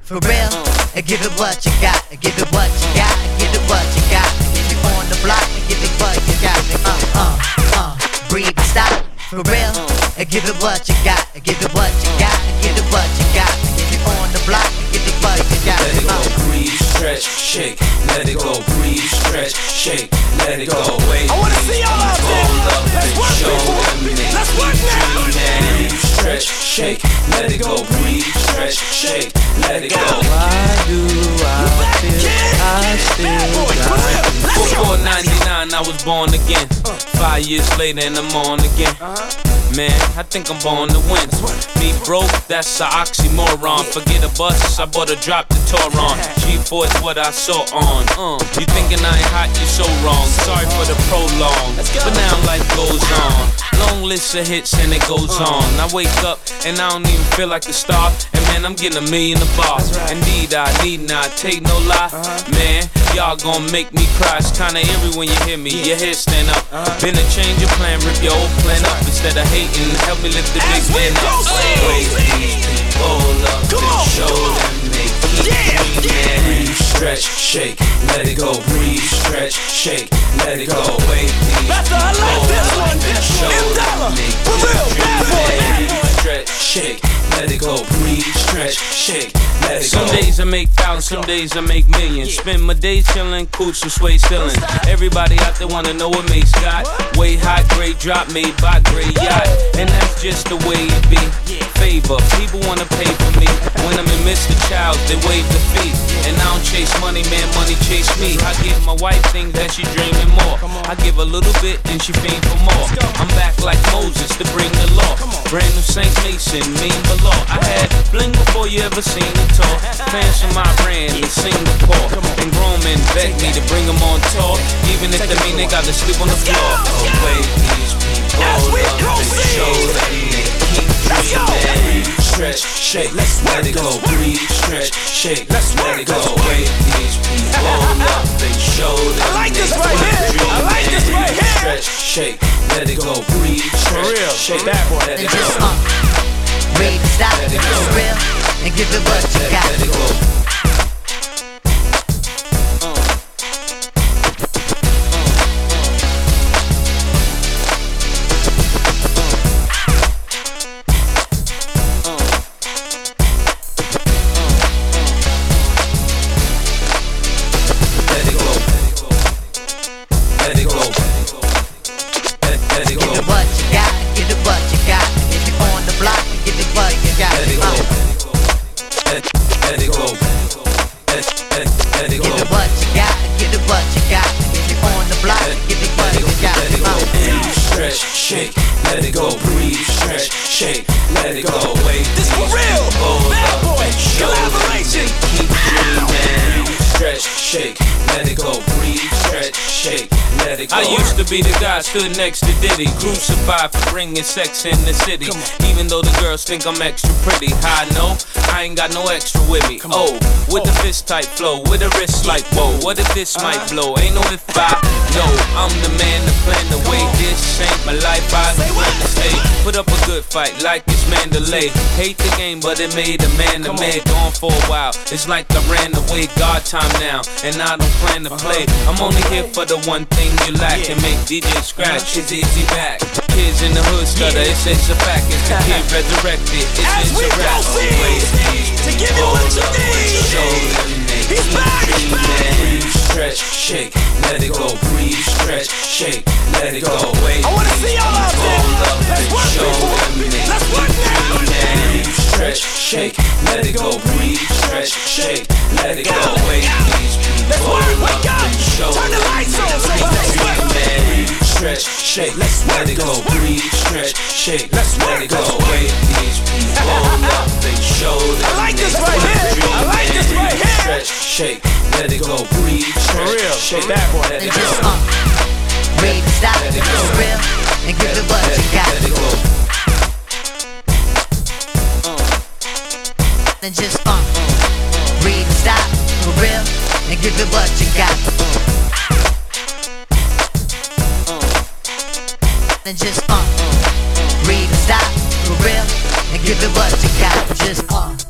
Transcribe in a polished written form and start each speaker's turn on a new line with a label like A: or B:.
A: for real, and give it what you got, and give it what you got, and give it what you got, and give it on the block, and give it what you got, breathe and stop, for real, and give it what you got, and give it what you got, and give it what you got, and give it on the block, and give it what you got.
B: Let it go, breathe, stretch, shake. Let it go, breathe, stretch, shake. Let it go, wait.
C: I wanna see y'all out there. Let's work, people. Let's work now.
B: Breathe, stretch, shake. Let it go, breathe, stretch, shake. Let it go.
D: Why do I still
B: Before 99, I was born again. 5 years later, and I'm on again. Man, I think I'm born to win. Me broke, that's an oxymoron. Forget a bus, I bought a drop to Toron. G4 is what I saw on. You thinking I ain't hot, you're so wrong. Sorry for the prolong, but now life goes on. Long list of hits and it goes on. I wake up and I don't even feel like a star. And man, I'm getting $1 million a bar. Indeed, I need not take no lie. Man, y'all gon' make me cry. It's kinda eerie when you hear me, your head stand up. Been a change of plan, rip your old plan up. Instead of hating, help me lift the big man up. Wait, hold up, and show them they keep breathe, stretch, shake, let it go, breathe, stretch, shake, let it go, wait,
C: That's I like this one.
B: show
C: $1,
B: them they
C: for real, bad boy.
B: breathe, stretch, shake, let it go, breathe, stretch, shake, let it go. Some days I make thousands, some days I make millions. Spend my days chillin', cooch some sway ceiling. Everybody out there wanna know what Mace got. Way high grade drop made by Grey Yacht, and that's just the way it be. Favor, people wanna pay for me. When I'm in Mr. Childs, they waive the fee. And I don't chase money, man, money chase me. I give my wife things that she dreaming more. I give a little bit and she fiend for more. I'm back like Moses to bring the law. Brand new Saint Mason, mean below. I had bling before you ever seen it talk. Fans from Iran and Singapore. And grown men beg me to bring them on tour. Even if they mean they gotta sleep on the floor. Oh, wait, these people up and show that they keep dreaming. Stretch, shake, let it go, breathe, stretch, shake, let it go, wait, these people up and show that
C: I like this right here. I like this right here.
B: stretch, shake, let it go, breathe, stretch, shake,
C: bad boy.
B: let
A: And
B: it
A: just
B: go,
A: breathe and stop, for real, and give it what you got.
B: let it go. Shake, let it go, breathe, stretch, shake, let it go, wait.
C: This for real, bad boy,
B: show
C: collaboration.
B: Keep dreaming, stretch, shake, let it go, breathe, stretch, shake, let it go. I used to be the guy stood next to Diddy, crucified for bringing sex in the city. Even though the girls think I'm extra pretty, I know I ain't got no extra with me. Oh, with the fist type flow, with a wrist like whoa. What if this might blow? Ain't no if I know. I'm the man to plan the way. This ain't my life, I plan to stay. Put up a good fight like it's Mandalay. Hate the game, but it made a man to man. Gone for a while, it's like I ran away. God time now, and I don't plan to play. I'm only here for the one thing you lack, and make DJ scratch his easy back. Kids in the hood stutter, it's a fact. It's the kid resurrected, it's a rap.
C: To give you what you need. He's back, he's back.
B: Stretch, shake, let it go, breathe, stretch, shake, let it go, wait.
C: I wanna see y'all out there. Let's work, people. Let's work now.
B: Stretch, shake, let it go, breathe, stretch, shake, let it go, wait.
C: Let's work, wake up. Turn the lights on, so let's work.
B: Stretch, shake, let it go, breathe, stretch, shake, let it go, wait. These people up, they show that
C: I like this right here. I like this right here.
B: Stretch, shake, let it go, breathe, stretch, shake,
C: bad boy.
B: let
A: And
B: it
A: just
B: go.
A: breathe and stop, for real, and give it what you got.
B: Let it go.
A: And just breathe and stop, for real, and give it what you got. And just breathe and stop, for real, and give it what you got. Just